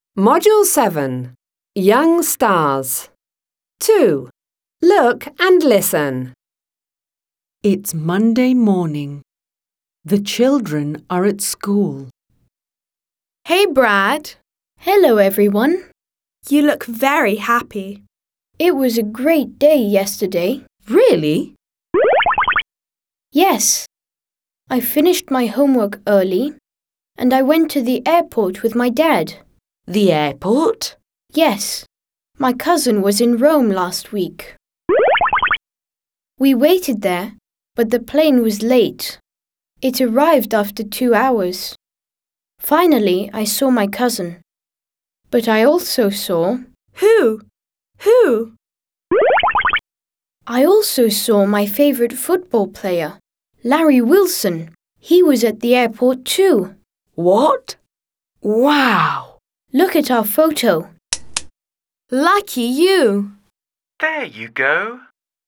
Module 7. Young Stars. 2. Look and listen. It's Monday morning. The children are at school. Hey, Brad. Hello, everyone. You look very happy. It was a great day yesterday. Really? Yes. I finished my homework early and I went to the airport with my dad. The airport? Yes. My cousin was in Rome last week. We waited there, but the plane was late. It arrived after 2 hours. Finally, I saw my cousin. But I also saw... Who? Who? I also saw my favorite football player, Larry Wilson. He was at the airport too. What? Wow! Look at our photo. Lucky you. There you go.